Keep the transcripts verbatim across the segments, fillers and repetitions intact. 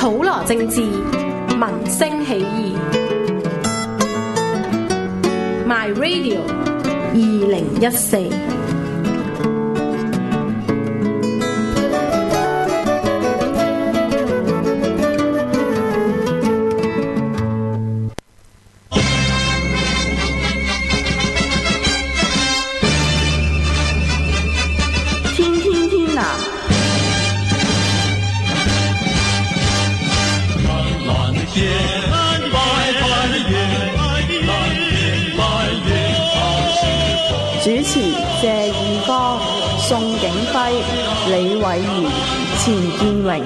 普羅政治，民聲起義。My Radio 二零一四。 主持謝義方、宋景輝、李偉賢、錢建榮。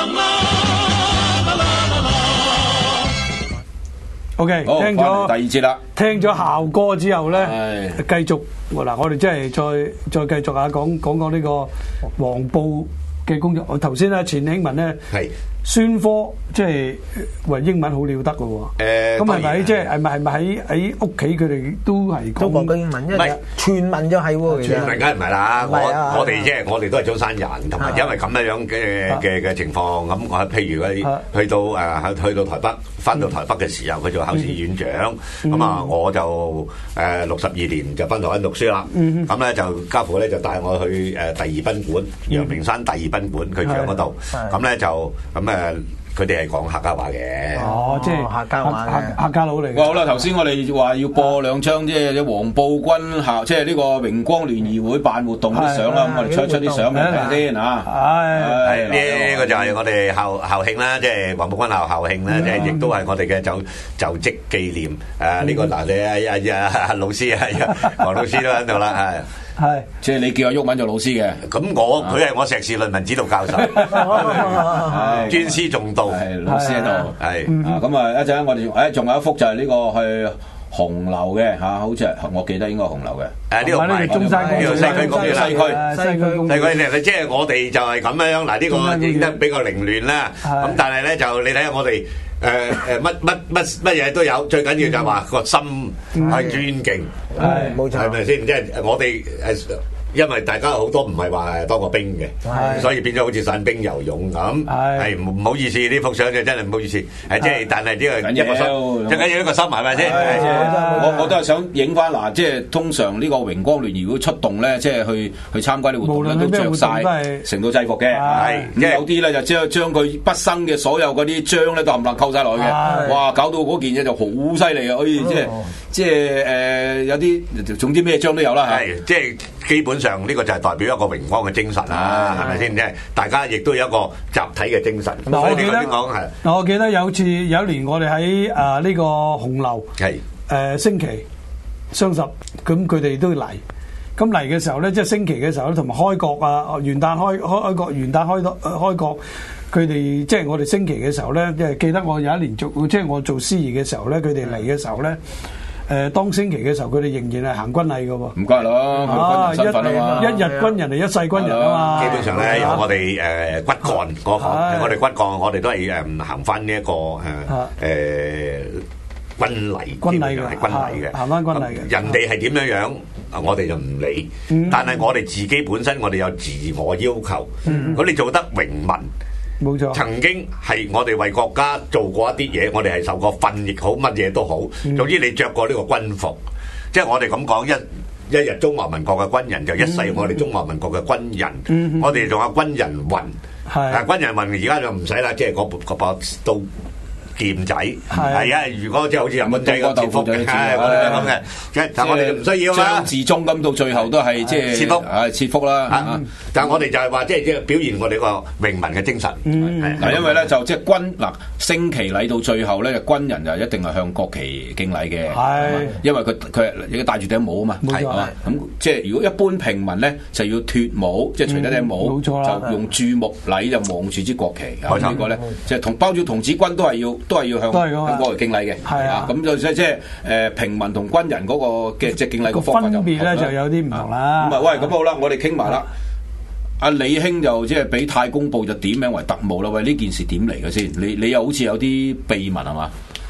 OK， 好聽咗第二節啦， 聽咗校歌之後咧，繼續嗱，我哋真係再再繼續下講講講呢個黃埔嘅工作。我頭先咧，錢興文咧係宣科，即係話英文好了得嘅喎。誒，咁係咪即係係咪係咪喺喺屋企佢哋都係都講緊英文？唔係全民就係喎， 全民梗係唔係啦。我我哋即係我哋都係中山人，同埋因為咁樣樣嘅嘅嘅情況，咁我譬如佢去到誒去到台北，翻到台北嘅時候，佢做考試院長，咁啊我就誒六十二年就翻台灣讀書啦。咁咧就家父咧就帶我去誒第二賓館，陽明山第二賓館佢住嗰度。咁咧就咁誒。佢哋係講客家話嘅， 哦，即係客家話嘅客家佬嚟嘅。 好啦，頭先我哋話要播兩張即係黃埔軍校，即係呢個榮光聯誼會辦活動啲相啦。咁我哋出一出啲相嚟睇先嚇。 係呢個就係我哋校校慶啦，即係黃埔軍校校慶啦，即係亦都係我哋嘅就就職紀念。誒呢個嗱，你阿阿阿老師啊，黃老師都喺度啦，係。 係， 即係你叫阿毓民做老師嘅， 咁我佢係我碩士論文指導教授，尊師重道， 係老師喺度， 係啊咁啊一陣我哋誒仲有一幅就係呢個去紅樓嘅嚇，好似係我記得應該紅樓嘅， 誒呢個唔係中山呢個西區公園啦， 西區西區公園， 西區即係我哋就係咁樣嗱，呢個影得比較凌亂啦，咁但係咧就你睇下我哋。誒誒乜乜乜乜嘢都有，最緊要就係話個心係尊敬， 係冇錯， 係咪先？即係我哋誒，因為大家好多唔係話當過兵嘅，所以變咗好似散兵游勇咁，係唔好意思呢幅相就真係唔好意思，誒即係但係呢個一個心，最緊要一個心係咪先？ 我我都係想影翻嗱，即係通常呢個榮光聯誼會出動咧，即係去去參加啲活動咧，都着晒成套制服嘅，係咁有啲咧就將將佢畢生嘅所有嗰啲章咧都冚唪唥扣晒落去嘅，哇！搞到嗰件嘢就好犀利啊！可以即係即係誒有啲總之咩章都有啦， 係即係基本上呢個就係代表一個榮光嘅精神啦，係咪先？即係大家亦都有一個集體嘅精神。 嗱，我記得講係，嗱，我記得有次有一年我哋喺啊呢個紅樓係誒升旗雙十，咁佢哋都嚟。咁嚟嘅時候咧，即係升旗嘅時候咧，同埋開國啊，元旦開開開國，元旦開開開國，佢哋即係我哋升旗嘅時候咧，即係記得我有一年做，即係我做司儀嘅時候咧，佢哋嚟嘅時候咧。誒當升旗嘅時候，佢哋仍然係行軍禮嘅喎。 唔該咯，軍人身份啊嘛， 一日軍人嚟，一世軍人啊嘛。 基本上咧，由我哋誒骨幹嗰行，我哋骨幹，我哋都係誒行翻呢一個誒誒軍禮， 軍禮嘅係軍禮嘅， 行翻軍禮嘅。 人哋係點樣樣，我哋就唔理。但係我哋自己本身，我哋有自我要求。如果你做得榮民。 冇錯， 曾經係我哋為國家做過一啲嘢，我哋係受過訓亦好，乜嘢都好。總之你着過呢個軍服，即係我哋咁講，一一日中華民國嘅軍人就一世我哋中華民國嘅軍人。我哋仲有軍人運，係軍人運而家就唔使啦，即係嗰嗰把刀。劍仔係啊！如果即係好似日本仔咁切腹嘅，係我哋咁嘅，但係我哋唔需要啦。 張自忠咁到最後都係即係切腹，係切腹啦。 但係我哋就係話，即係即係表現我哋個榮民嘅精神。 嗱，因為咧就即係軍嗱升旗禮到最後咧，軍人就一定係向國旗敬禮嘅。係，因為佢佢係戴住頂帽啊嘛。 冇錯。 咁即係如果一般平民咧就要脫帽，即係除低頂帽，冇錯啦，就用注目禮就望住支國旗。冇錯。呢個咧即係同包住童子軍都係要。都係要向向國旗敬禮嘅，係啊，咁就即係即係誒平民同軍人嗰個嘅即係敬禮個方法就唔同啦。分別咧就有啲唔同啦。咁啊，喂，咁好啦，我哋傾埋啦。阿李兄就即係俾太公報就點名為特務啦。喂，呢件事點嚟嘅先？你你又好似有啲秘密係嘛？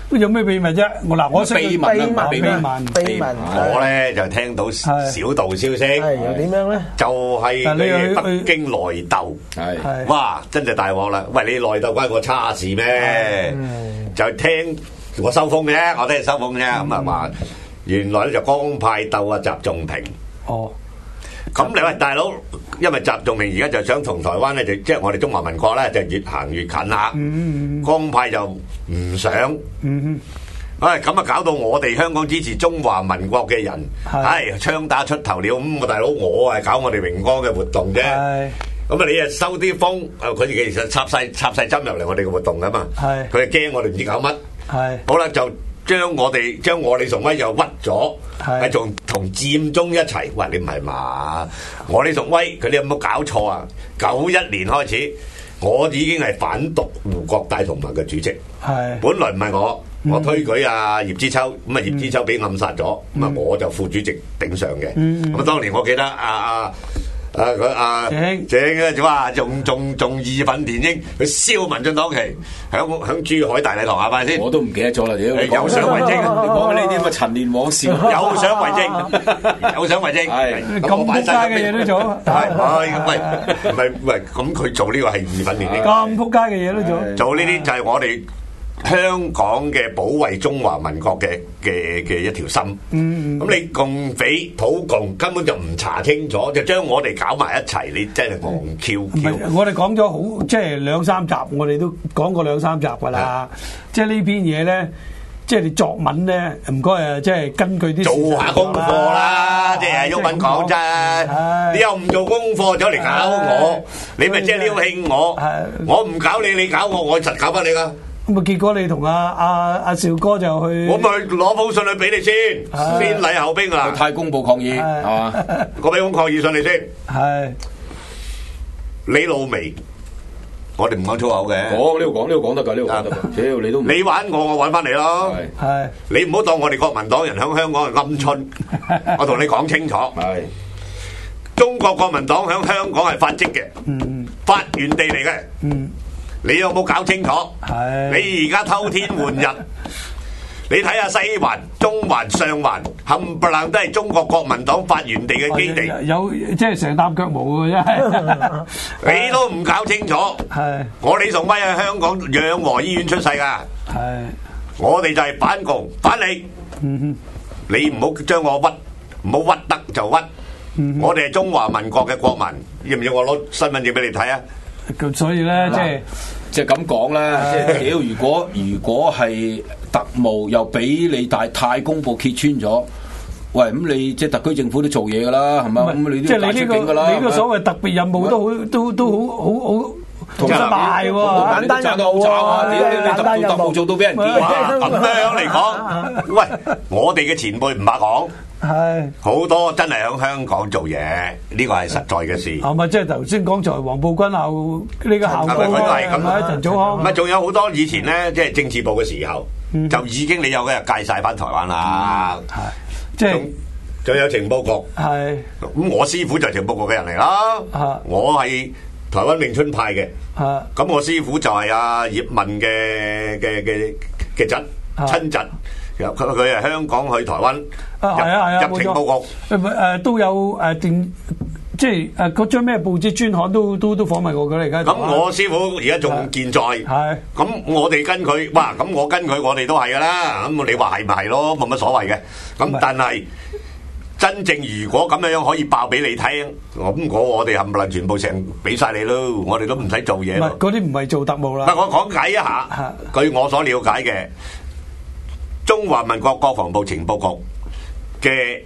有咩秘密啫？我嗱，我識秘密秘密秘密秘密。 我咧就聽到小道消息， 係又點樣咧？ 就係你北京內鬥，係哇，真係大鑊啦！喂，你內鬥關我叉事咩？就聽我收風啫，我都係收風啫。咁啊話原來咧就江派鬥啊，習近平。哦。咁你喂大佬，因為習近平而家就想同台灣咧，就即係我哋中華民國咧，就越行越近啦。嗯嗯、江派就唔想。嗯唉，咁啊搞到我哋香港支持中華民國嘅人，唉槍打出頭鳥。咁我大佬，我係搞我哋榮光嘅活動啫。咁啊，你啊收啲風，佢哋其實插晒插晒針入嚟我哋嘅活動噶嘛。係，佢係驚我哋唔知搞乜。係，好啦就。將我哋將我李崇威又屈咗，係仲同佔中一齊。喂，你唔係嘛？我李崇威佢哋有冇搞錯啊？九一年開始，我已經係反獨護國大同盟嘅主席。係，本來唔係我，我推舉阿葉知秋，咁啊葉知秋俾暗殺咗，咁啊我就副主席頂上嘅。咁啊當年我記得阿阿。啊佢啊正正嘅，哇！仲仲仲義憤填膺，佢燒民進黨旗，響響珠海大禮堂下拜先。我都唔記得咗啦，屌！有相為證，你講呢啲咁嘅陳年往事，有相為證，有相為證。係咁撲街嘅嘢都做，係係喂，唔係喂，咁佢做呢個係義憤填膺。咁撲街嘅嘢都做，做呢啲就係我哋香港嘅保衛中華民國嘅嘅嘅一條心，咁、嗯、你共匪土共根本就唔查清楚，就將我哋搞埋一齊，你真係戇 Q Q。我哋講咗好，即係兩三集，我哋都講過兩三集噶啦。即係呢篇嘢咧，即係你作文咧，唔該啊，即係根據啲做下功課啦，即係毓民講啫。你又唔做功課，走嚟搞我，你咪即係撩興我，我唔搞你，你搞我，我實搞翻你噶。咁啊！結果你同阿阿阿兆哥就去，我咪攞封信去俾你先，先禮後兵啊！去太公報抗議係嘛？我俾封抗議信你先。係你老味，我哋唔講粗口嘅。講呢度講呢度講得㗎，呢度講得㗎。屌你都你玩我，我揾翻你咯。係你唔好當我哋國民黨人喺香港係鵪鶉。我同你講清楚。係中國國民黨喺香港係發跡嘅，嗯，發源地嚟嘅，嗯。你有冇搞清楚？係你而家偷天換日，你睇下西環、中環、上環，冚唪唥都係中國國民黨發源地嘅基地。有即係成擔腳毛嘅真係，你都唔搞清楚。係我李崇威喺香港養和醫院出世噶。係我哋就係反共反你。嗯哼，你唔好將我屈，唔好屈得就屈。嗯、我哋係中華民國嘅國民，要唔要我攞身份證俾你睇啊？咁所以咧，即係即係咁講啦，即係屌！如果如果係特務又俾你大太公報揭穿咗，喂咁你即係特區政府都做嘢噶啦，係咪？咁你都要解出境噶啦。你呢個所謂特別任務都好，都都好好好同失敗喎，簡單任務啊！屌你特務特務做到俾人見啊！咁樣嚟講，喂，我哋嘅前輩唔怕講。係好多真係喺香港做嘢，呢個係實在嘅事。係咪即係頭先剛才黃埔軍校呢個校工啊？係咪陳祖康？唔係，仲有好多以前咧，即係政治部嘅時候，嗯、就已經你有嘅人介晒翻台灣啦。係、嗯，即係仲有情報局。係咁，我師傅就係情報局嘅人嚟啦。係，我係台灣永春派嘅。係，咁我師傅就係阿葉問嘅嘅嘅嘅侄親侄。佢佢係香港去台灣入啊，係啊，係啊，入情報局誒誒都有誒電，即係誒嗰張咩報紙專刊都都都訪問過佢嚟㗎。咁我師傅而家仲健在，係咁我哋跟佢，哇！咁我跟佢，我哋都係㗎啦。咁你話係咪係咯？冇乜所謂嘅。咁但係真正如果咁樣樣可以爆俾你聽，咁我我哋冚唪唥全部成俾曬你咯，我哋都唔使做嘢。唔係嗰啲唔係做特務啦。唔係我講解一下，據我所了解嘅。中華民國國防部情報局嘅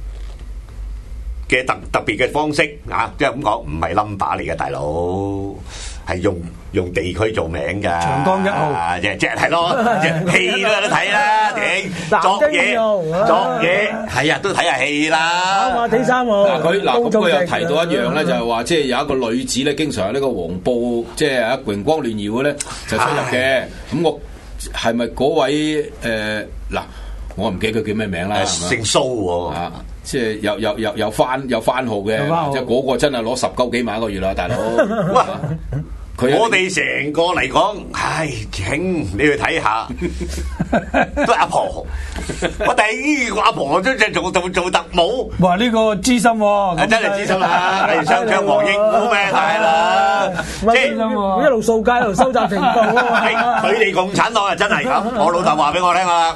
嘅特特別嘅方式啊，即係咁講，唔係 number 嚟嘅，大佬係用用地區做名㗎。長江一號，即係即係係咯，戲都有得睇啦，頂作嘢作嘢，係啊，都睇下戲啦。馬蹄三號嗱佢嗱咁佢又提到一樣咧，就係話即係有一個女子咧，經常喺呢個黃埔即係啊榮光聯誼會咧就出入嘅，咁我。係咪嗰位誒嗱？我唔記得佢叫咩名啦，姓蘇喎，啊，即係有有有有番有番號嘅，即係嗰個真係攞十鳩幾萬一個月啦，大佬。 我哋成個嚟講，唉，請你去睇下，都係阿婆。我第個阿婆都即做做做特務。 哇！呢個資深喎， 真係資深啦，例如雙槍黃英夫咩大啦，即係一路掃街一路收集情報。 佢哋共產黨啊，真係咁。我老豆話俾我聽啊。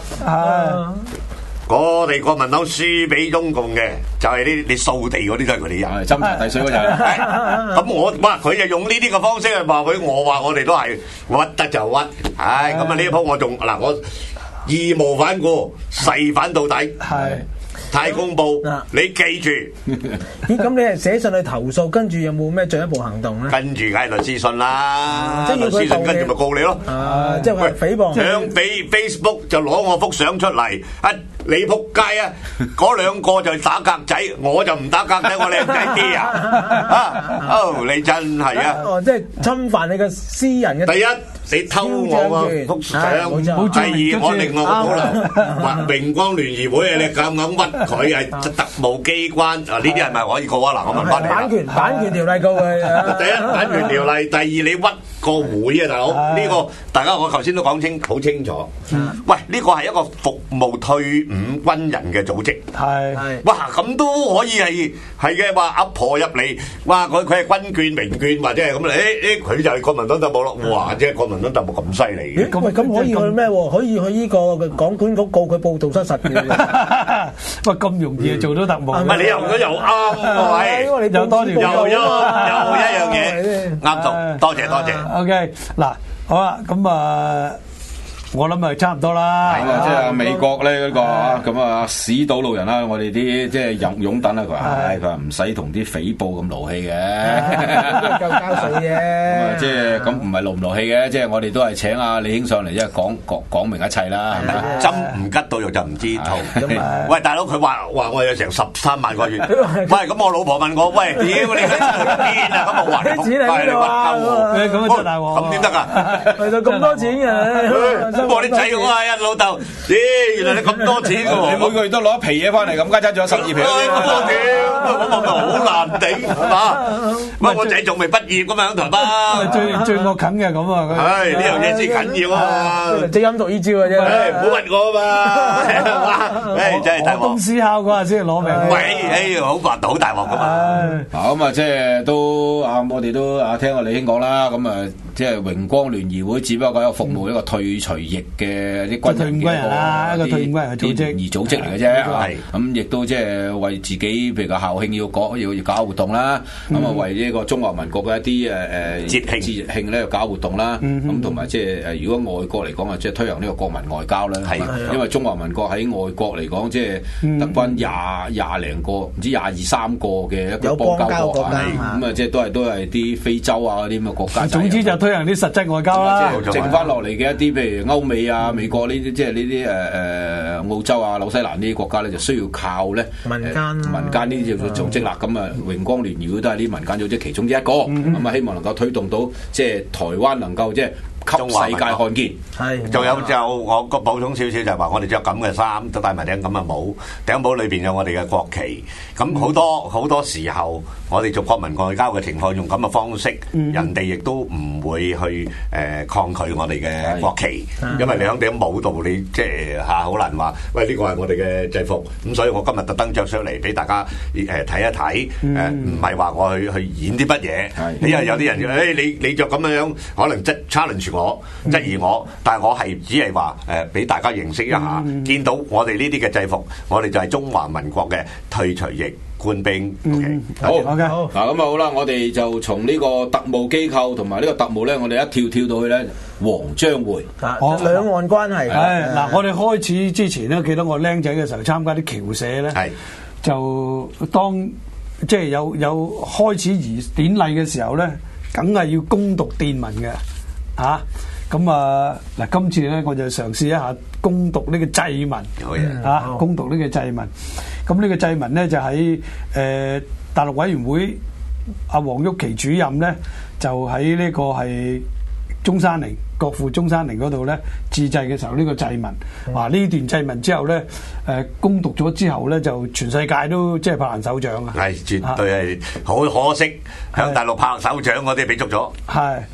我哋國民黨輸俾中共嘅，就係呢你掃地嗰啲都係佢哋人， 斟茶遞水嗰陣。 咁我哇，佢就用呢啲嘅方式去話佢，我話我哋都係屈得就屈。唉，咁啊呢一鋪我仲嗱我義無反顧，誓反到底。係。太公報，你記住。 咦，咁你係寫信去投訴，跟住有冇咩進一步行動咧？ 跟住梗係律師信啦，律師信跟住咪告你咯。 啊，即係誹謗。 想俾 Facebook 就攞我幅相出嚟，啊你仆街啊！嗰兩個就打格仔，我就唔打格仔，我靚仔啲啊！啊，哦，你真係啊！ 哦，即係侵犯你嘅私人嘅。 第一。你偷我個幅相，第二我另外個保留，話榮光聯誼會你咁硬屈佢係特務機關啊？呢啲係咪可以告啊？嗱，我問翻你。 版權版權條例告佢。 第一版權條例，第二你屈個會啊，大佬呢個大家我頭先都講清好清楚。喂，呢個係一個服務退伍軍人嘅組織。係係。哇，咁都可以係係嘅話，阿婆入嚟，哇，佢佢係軍眷名眷或者係咁誒誒，佢就係國民黨特務咯。哇，即係國民黨特務咁犀利嘅。 喂，咁可以去咩？可以去呢個廣管局告佢報道失實嘅。 喂，咁容易做到特務？ 唔係你又咁又啱喎， 因為你有多條又一又一樣嘢啱到，多謝多謝。 OK，嗱，好啦，咁啊。我諗咪差唔多啦， 係啊，即係美國咧嗰個咁啊，屎島路人啦，我哋啲即係擁擁躉啦，佢話，唉，佢話唔使同啲匪報咁勞氣嘅， 夠交水啫。咁啊，即係咁唔係勞唔勞氣嘅，即係我哋都係請阿李兄上嚟，即係講講講明一切啦，係咪？ 針唔吉到肉就唔知痛。喂，大佬，佢話話我有成十三萬個月，喂，咁我老婆問我，喂，屌你喺邊啊？咁我話你， 錢喺邊度啊？ 咁啊真大鑊， 咁點得啊？ 係就咁多錢嘅。 我啲仔我話啊老豆，咦，原來你咁多錢嘅喎！ 你每個月都攞一皮嘢翻嚟，咁家陣仲有十二皮。 咁多錢，咁我好難頂，係嘛？乜我仔仲未畢業咁嘛，喺台北。 最最惡啃嘅咁啊！ 唉，呢樣嘢先緊要啊！ 即陰毒呢招嘅啫。 唔好問我嘛，唉，真係大鑊。 公司考嗰下先攞命。 喂，唉，好滑好大鑊噶嘛。 嗱咁啊，即係都啊，我哋都啊聽阿李兄講啦，咁啊，即係榮光聯誼會只不過係一個服務一個退除役嘅啲軍人嘅一個退伍軍人組織，而組織嚟嘅啫。係咁，亦都即係為自己，譬如個校慶要搞要要搞活動啦。咁啊，為呢個中華民國嘅一啲誒誒節慶節慶咧，要搞活動啦。咁同埋即係誒，如果外國嚟講啊，即係推行呢個國民外交啦。係，因為中華民國喺外國嚟講，即係得翻廿廿零個，唔知廿二三個嘅一個邦交國。係咁啊，即係都係都係啲非洲啊嗰啲咁嘅國家。 總之就推行啲實質外交啦。 剩翻落嚟嘅一啲，譬如歐美啊、美國呢啲，即係呢啲誒誒澳洲啊、紐西蘭呢啲國家咧，就需要靠咧民間民間呢啲組織啦。咁啊，榮光聯誼會都係啲民間組織其中之一個。咁啊，希望能夠推動到即係台灣能夠即係給世界看見。係， 仲有就我個補充少少就係話，我哋着咁嘅衫，都戴埋頂咁嘅帽，頂帽裏邊有我哋嘅國旗。咁好多好多時候，我哋做國民外交嘅情況，用咁嘅方式，人哋亦都唔會去誒抗拒我哋嘅國旗，因為你喺頂帽度，你即係嚇好難話，喂呢個係我哋嘅制服。咁所以我今日特登着上嚟俾大家誒睇一睇，誒唔係話我去去演啲乜嘢，因為有啲人誒你你著咁樣樣，可能質 challenge 我質疑我，但係我係只係話誒俾大家認識一下，見到我哋呢啲嘅制服，我哋就係中華民國嘅退除役官兵。OK， 好 OK，好嗱咁啊好啦，我哋就從呢個特務機構同埋呢個特務咧，我哋一跳跳到去咧黃章會， 哦兩岸關係。 係嗱，我哋開始之前咧，記得我僆仔嘅時候參加啲僑社咧， 係就當即係有有開始儀典禮嘅時候咧，梗係要攻讀電文嘅。嚇咁啊嗱，今次咧我就嘗試一下攻讀呢個祭文，嚇攻讀呢個祭文。咁呢個祭文咧就喺誒大陸委員會阿黃毓祺主任咧，就喺呢個係中山陵國父中山陵嗰度咧致祭嘅時候，呢個祭文，哇呢段祭文之後咧誒攻讀咗之後咧，就全世界都即係拍爛手掌啊！ 係絕對係好可惜，向大陸拍手掌嗰啲俾捉咗。 係。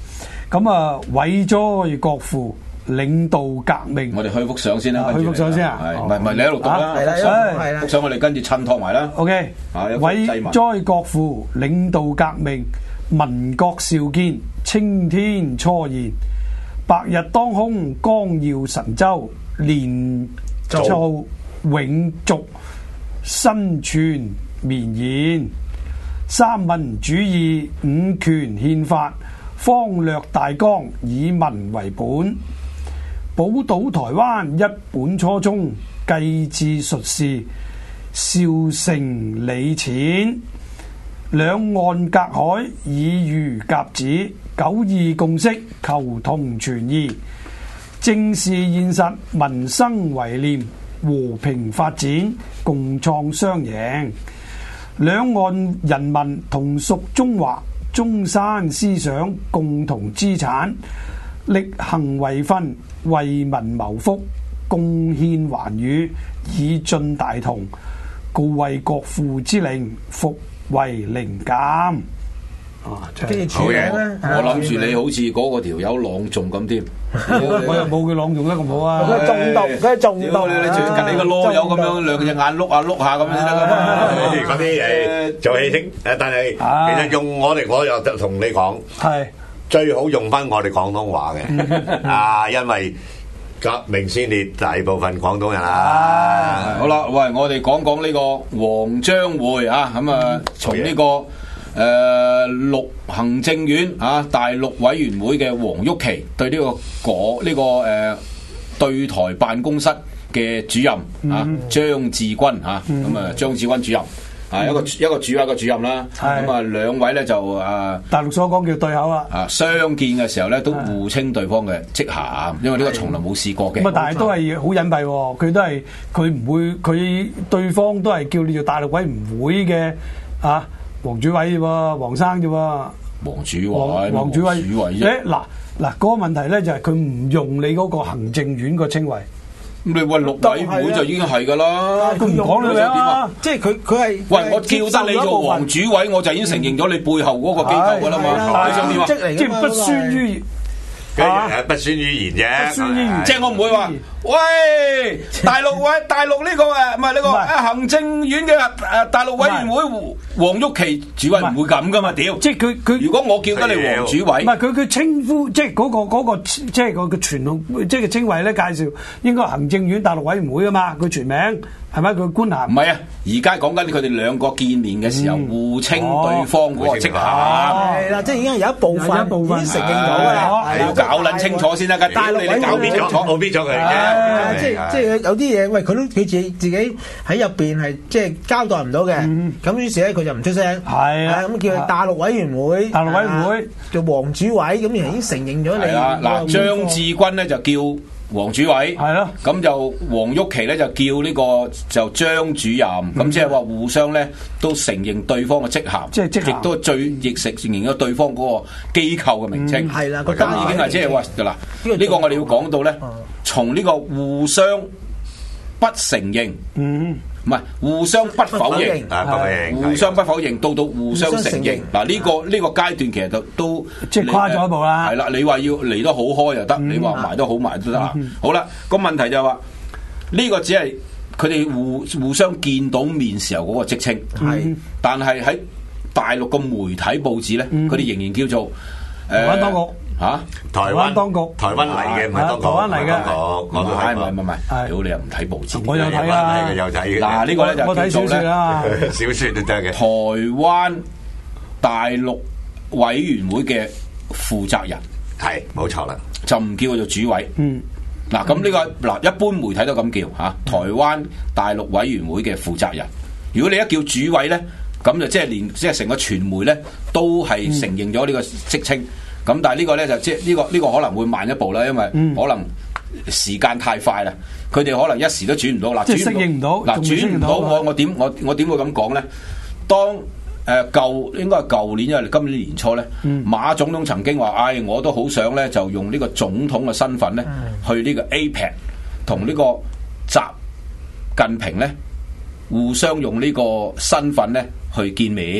咁啊，偉哉國父領導革命。 我哋去幅相先啦， 去幅相先啊， 係唔係唔係你喺度讀啦？ 係啦，係啦， 幅相我哋跟住襯托埋啦。 OK，偉哉國父領導革命，民國少見，青天初現，白日當空，光耀神州，連造永續，身存綿延。三民主義，五權憲法，方略大綱，以民為本。寶島台灣一本初衷，繼志述事，少成理淺。兩岸隔海，以虞鴿子，九二共識，求同存異。正視現實，民生為念，和平發展，共創雙贏。兩岸人民同屬中華，中山思想共同資產，力行為訓，為民謀福，貢獻寰宇，以進大同。告慰國父之靈，復為靈鑑。 啊，跟住好嘢咧！ 我諗住你好似嗰個條友朗誦咁添， 我又冇佢朗誦得咁好啊！ 佢中毒，佢中毒， 你最近你個囉柚咁樣，兩隻眼碌下碌下咁先得噶嘛？ 嗰啲誒做戲識誒，但係其實用我哋，我又同你講，係最好用翻我哋廣東話嘅啊，因為革命先烈大部分廣東人啊。 好啦，喂，我哋講講呢個黃章會啊，咁啊，從呢個。誒、呃、陸行政院啊，大陸委員會嘅黃郁琪對呢、這個嗰呢、這個誒、呃、對台辦公室嘅主任啊張志軍啊，咁啊張志軍主任啊一個一個主一個主任啦，咁啊兩位咧就誒、啊、 大陸所講叫對口啊， 啊相見嘅時候咧都互稱對方嘅職銜，因為呢個從來冇試過嘅。 咁啊，但係都係好隱蔽喎，佢都係佢唔會佢對方都係叫你做大陸委員會嘅啊。黃主委啫喎，黃生啫喎， 黃主委， 黃主委，誒嗱嗱嗰個問題咧就係佢唔用你嗰個行政院個稱謂， 咁你喂陸委會就已經係噶啦， 佢唔講你點啊？ 即係佢佢係喂我叫得你做黃主委，我就已經承認咗你背後嗰個機構噶啦嘛，你想點啊？ 即係不宣於。 啊、不宣於言啫， 即係我唔會話，喂，大陸委大陸呢、這個誒，唔係呢個誒行政院嘅誒大陸委員會黃郁琪主委唔會咁噶嘛？屌， 即係佢佢如果我叫得你黃主委， 唔係佢佢稱呼，即係嗰、那個嗰、那個即係個個傳統，即係稱謂咧介紹，應該行政院大陸委員會啊嘛，佢全名係咪佢官銜？ 唔係啊，而家講緊佢哋兩個見面嘅時候、嗯、互稱對方嗰個職銜，係啦，即係已經有一部分部分已經承認咗㗎啦， 要搞撚清楚先得㗎， 大陸委員會搞邊咗， 冇邊咗佢嘅，即係即係有啲嘢，喂，佢都佢自己自己喺入邊係即係交代唔到嘅，咁、嗯、於是咧佢就唔出聲， 係啊， 咁叫佢大陸委員會， 大陸委員會做黃主委，咁已經承認咗你。 嗱，張志軍咧就叫黃主委， 係咯， 咁就黃郁琪咧就叫呢個就張主任，咁、嗯、即係話互相咧都承認對方嘅職銜， 即係職銜， 亦都最亦承認咗對方嗰個機構嘅名稱， 係、嗯、啦， 咁已經係即係話嗱，呢、這個我哋要講到咧，從呢個互相不承認，嗯。唔係互相不否認，互相不否認到到互相承認。嗱呢、這個呢、這個階段其實就都即係跨咗一步啦。 係啦，你話要離得好開又得、嗯，你話埋得好埋都得啊、嗯。好啦，個問題就係話呢個只係佢哋互互相見到面時候嗰個職稱，係、嗯，但係喺大陸個媒體報紙咧，佢、嗯、哋仍然叫做誒。呃嚇、啊！ 台灣當局， 台灣嚟嘅唔係當局， 台灣嚟嘅， 我都睇過。 唔係唔係唔係，屌你又唔睇報紙？ 我有睇啊， 有睇。 嗱呢個咧就我睇小説啦， 小説都得嘅。 台灣大陸委員會嘅負責人係冇錯啦， 就唔叫佢做主委。 嗯， 嗱咁呢個嗱一般媒體都咁叫嚇，台灣大陸委員會嘅負責人。如果你一叫主委咧，咁就即係連即係成個傳媒咧都係承認咗呢個職稱。咁但係呢個咧就即係呢個呢、呢個可能會慢一步啦，因為可能時間太快啦，佢哋可能一時都轉唔到，嗱即係適應唔到， 嗱轉唔到，我我點我我點會咁講咧？當誒舊、呃、應該係舊年，因為今年年初咧、嗯，馬總統曾經話：，唉、哎，我都好想咧，就用呢個總統嘅身份咧，去呢個 A P E C 同呢個習近平咧互相用呢個身份咧去見面。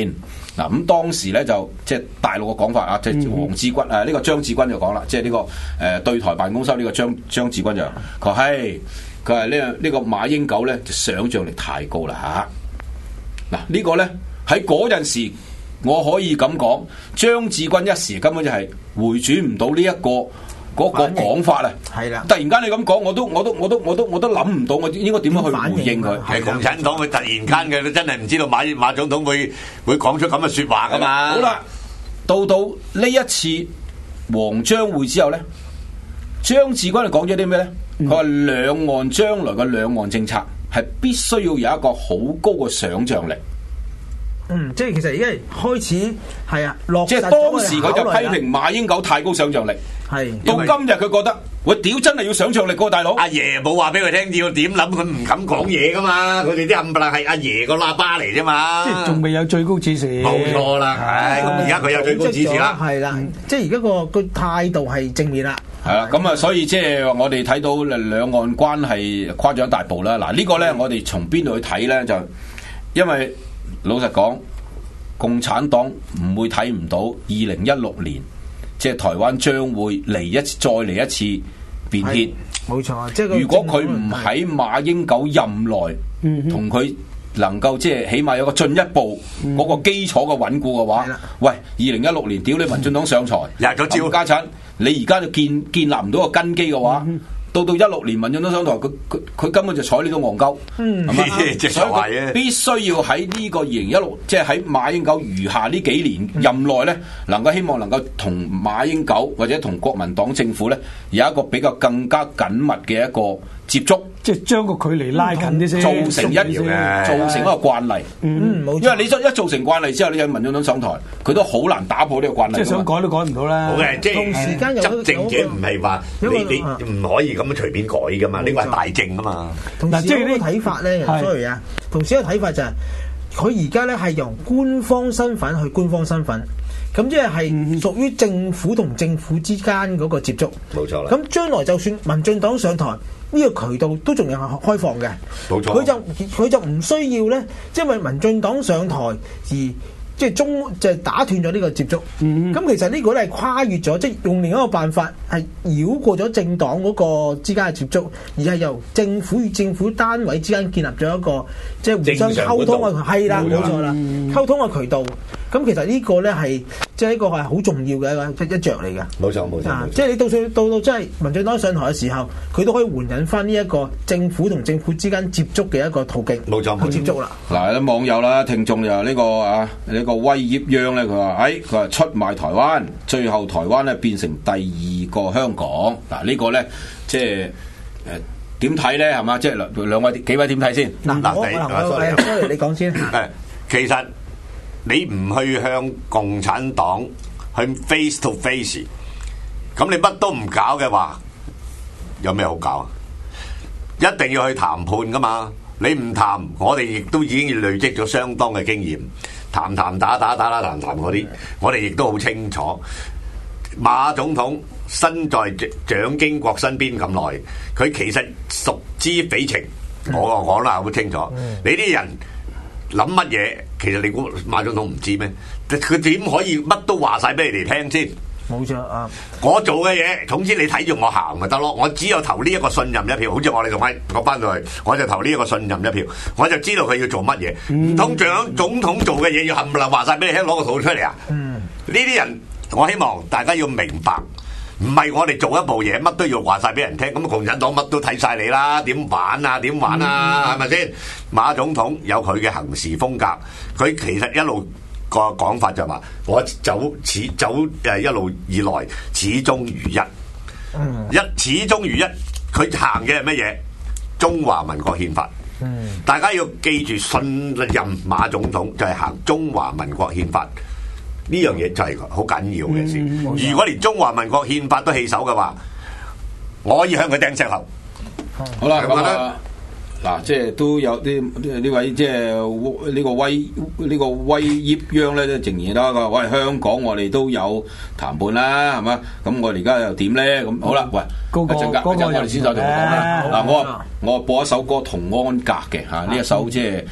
嗱咁當時咧就即係大陸嘅講法啊，即係黃志軍啊，呢個張志軍就講啦，即係呢個誒對台辦公室呢個張張志軍就佢係佢係呢呢個馬英九咧就想像力太高啦嚇。嗱呢個咧喺嗰陣時，我可以咁講，張志軍一時根本就係回轉唔到呢一個嗰個講法啊！ 係啦， 突然間你咁講，我都我都我都我都我都諗唔到，我應該點樣去回應佢？ 係共產黨佢突然間嘅，你真係唔知道馬馬總統會會講出咁嘅説話噶嘛？ 好啦，到到呢一次黃張會之後咧，張志軍就講咗啲咩咧？佢話兩岸將來嘅兩岸政策係必須要有一個好高嘅想像力。 嗯，即係其實而家開始係啊，落即係當時佢就批評馬英九太高想像力，係到今日佢覺得我屌真係要想像力個大佬。 阿爺冇話俾佢聽要點諗，佢唔敢講嘢噶嘛，佢哋啲冚唪唥係阿爺個喇叭嚟啫嘛。 即係仲未有最高指示。 冇錯啦，係咁而家佢有最高指示啦， 係啦，即係而家個個態度係正面啦。 係啦，咁啊，所以即係我哋睇到兩岸關係跨咗一大步啦。嗱，呢個咧我哋從邊度去睇咧？就因為老實講，共產黨唔會睇唔到二零一六年，即係台灣將會嚟一次，再嚟一次變天。 冇錯，即係如果佢唔喺馬英九任內，同佢能夠即係起碼有個進一步嗰個基礎嘅穩固嘅話，嗯、喂，二零一六年屌你民進黨上台， 入咗招家產，你而家就建建立唔到個根基嘅話。嗯到到一六年民進黨上台，佢佢佢根本就睬你都戇鳩，係嘛？所以佢必須要喺呢個二零一六，即係喺馬英九餘下呢幾年任內咧，能夠希望能夠同馬英九或者同國民黨政府咧有一個比較更加緊密嘅一個接觸， 即係將個距離拉近啲先， 造成一造成一個慣例。 嗯，冇錯。 因為你一一造成慣例之後，你有民進黨上台，佢都好難打破呢個慣例。 即係想改都改唔到啦。 好嘅，即係同時間有執政者唔係話你你唔可以咁樣隨便改噶嘛，呢個係大政啊嘛。 同時有個睇法咧，sorry啊，同時一個睇法就係佢而家咧係由官方身份去官方身份。咁即係係屬於政府同政府之間嗰個接觸， 冇錯啦。 咁將來就算民進黨上台，呢個渠道都仲有開放嘅， 冇錯。 佢就佢就唔需要咧，因為民進黨上台而即係中就係打斷咗呢個接觸。咁、嗯、其實呢個咧係跨越咗，即係用另一個辦法係繞過咗政黨嗰個之間嘅接觸，而係由政府與政府單位之間建立咗一個即係互相溝通嘅係啦，冇錯啦，溝通嘅渠道。咁其實呢個咧係即係一個係好重要嘅一個一著嚟嘅。 冇錯冇錯， 啊、即係你到時到到即係民進黨上台嘅時候，佢都可以援引翻呢一個政府同政府之間接觸嘅一個途徑。 冇錯， 去接觸啦。 嗱，啲網友啦、聽眾就呢、呢個啊呢、呢個威業央咧，佢話：誒佢話出賣台灣，最後台灣咧變成第二個香港。嗱、呢個、呢個咧即係誒點睇咧係嘛？即係兩兩位幾位點睇先？ 嗱嗱，我我 sorry 你講先。 誒，其實。你唔去向共產黨去 face to face，咁你乜都唔搞嘅話，有咩好搞啊？一定要去談判噶嘛！你唔談，我哋亦都已經累積咗相當嘅經驗，談談打打打打談談嗰啲，我哋亦都好清楚。馬總統身在蔣經國身邊咁耐，佢其實熟知匪情，我講得好清楚。你啲人諗乜嘢？其實你估馬總統唔知咩？佢點可以乜都話晒俾你哋聽先？ 冇錯啊！ 我做嘅嘢，總之你睇住我行咪得咯。我只有投呢一個信任一票，好似我哋同埋我翻到去，我就投呢一個信任一票，我就知道佢要做乜嘢。唔通蔣總統做嘅嘢要冚唪唥話晒俾你聽，攞個圖出嚟啊？呢啲、嗯、人，我希望大家要明白。唔係我哋做一部嘢，乜都要話晒俾人聽。咁共產黨乜都睇晒你啦，點玩啊？點玩啊？係咪先？馬總統有佢嘅行事風格，佢其實一路個講法就話：我走始走誒一路以來始終如一，嗯、一始終如一。佢行嘅係乜嘢？中華民國憲法。嗯、大家要記住，信任馬總統就係行中華民國憲法。呢樣嘢就係好緊要嘅事。嗯、如果連中華民國憲法都棄守嘅話，我可以向佢掟石頭。 好啦，咁啊，嗱，即係都有啲呢位即係呢個威呢、呢個威業央咧，都仍然啦。佢話：喂，香港我哋都有談判啦，係嘛？咁我哋而家又點咧？咁好啦，喂， 嗰個嗰個我哋先就同佢講啦。嗱，我我播一首歌《同安格》嘅嚇，呢一首即係。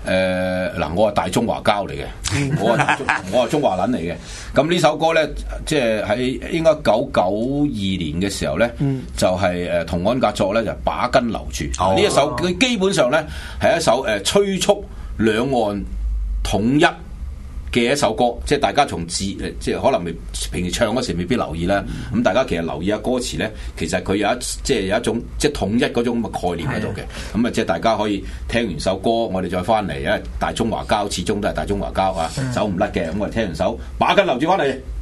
誒嗱，我係大中華膠嚟嘅，我係我係中華撚嚟嘅。咁呢首歌咧，即係喺應該九九二年嘅時候咧，嗯、就係誒同安格作咧，就把根留住。呢、哦、一首佢基本上咧係一首誒催促兩岸統一嘅一首歌，即係大家從字誒，即係可能未平時唱嗰時未必留意啦。咁、嗯、大家其實留意下歌詞咧，其實佢有一即係有一種即係統一嗰種咁嘅概念喺度嘅。咁啊的，即係大家可以聽完首歌，我哋再翻嚟，因為大中華膠始終都係大中華膠啊，走唔甩嘅。咁我哋聽完首把根留住翻嚟。